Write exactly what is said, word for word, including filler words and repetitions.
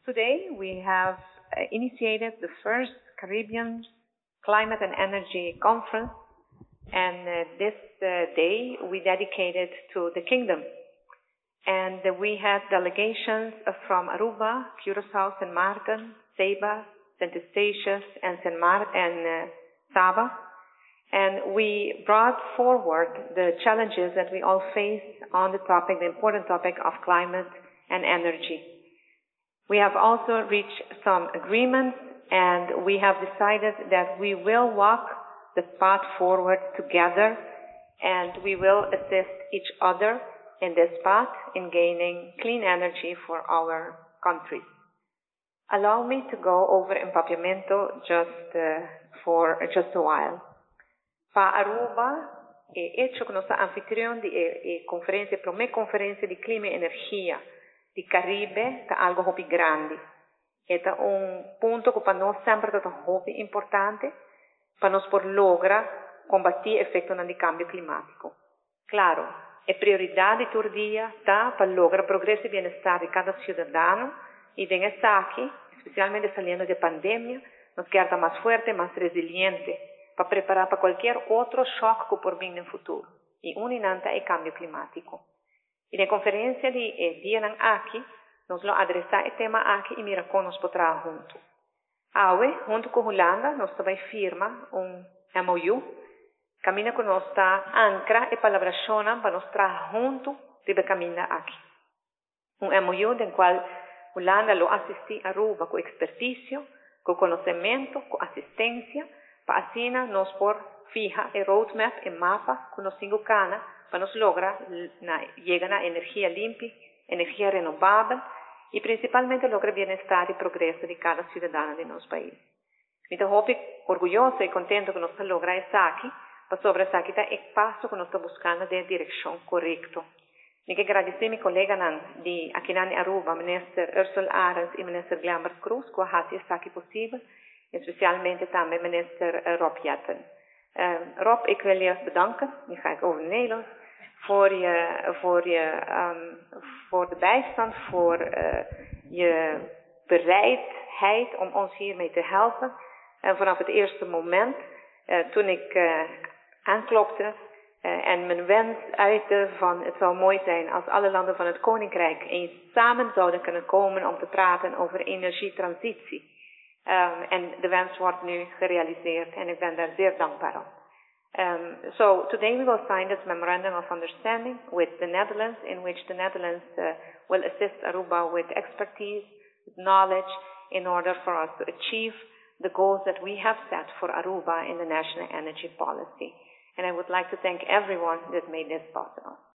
Today, we have uh, initiated the first Caribbean Climate and Energy Conference, and uh, this uh, day we dedicated to the Kingdom. And uh, we had delegations uh, from Aruba, Curacao, Saint Martin, Saba, Saint Eustatius, and Saint Mar- and uh, Saba. And we brought forward the challenges that we all face on the topic, the important topic of climate and energy. We have also reached some agreements, and we have decided that we will walk the path forward together, and we will assist each other in this path in gaining clean energy for our countries. Allow me to go over Empapiamento just uh, for just a while. Pa Aruba e hecho que nossa anfitrión de e, e conferência, promê conferência de clima e energia de Caribe, tá algo hopi grande. Eta um ponto que para nós sempre tá hopi importante, para nós por logra combater efeito do cambio climático. Claro, é prioridade todo dia tá para lograr progresso e bem-estar de cada cidadão e vem esta aqui, especialmente saliendo de pandemia, nos quer estar mais forte, mais resiliente, para preparar para qualquer outro choque que por vir no futuro. E um inanta é cambio climático. E na conferência de eh, dia ng aqui, nós lo adressar o tema aqui e mira como nós podemos junto. Awe, junto com a Holanda, nós também firma um M O U, caminha que nós está ancra e palabrachona para nós trazer junto de caminhar aqui. Um M O U do qual Holanda lo assisti a Aruba com expertício, com conhecimento, com assistência, para assim nós por fija o roadmap e mapa que nós cana para nos lograr llegar a energia limpa, energia renovável e principalmente lograr bem-estar e progresso de cada cidadão de nosso país. Então, estou orgulhoso e contente que nós lograr isso aqui, para sobre isso aqui é o passo que nós estamos buscando de direção correta. Eu quero agradecer a minha colega de aqui na Aruba, ministro Ursula Arens e ministro Glambert Cruz, que fazem isso aqui possível, especialmente também o ministro Rob Jetten. Uh, Rob, ik wil je bedanken, nu ga ik over Nederlands, voor je, voor je, um, voor de bijstand, voor uh, je bereidheid om ons hiermee te helpen. En vanaf het eerste moment, uh, toen ik uh, aanklopte uh, en mijn wens uitte van het zou mooi zijn als alle landen van het Koninkrijk eens samen zouden kunnen komen om te praten over energietransitie. Um, en de wens wordt nu gerealiseerd en ik ben daar zeer dankbaar om. Um, so today we will sign this memorandum of understanding with the Netherlands, in which the Netherlands uh, will assist Aruba with expertise, with knowledge, in order for us to achieve the goals that we have set for Aruba in the national energy policy. And I would like to thank everyone that made this possible.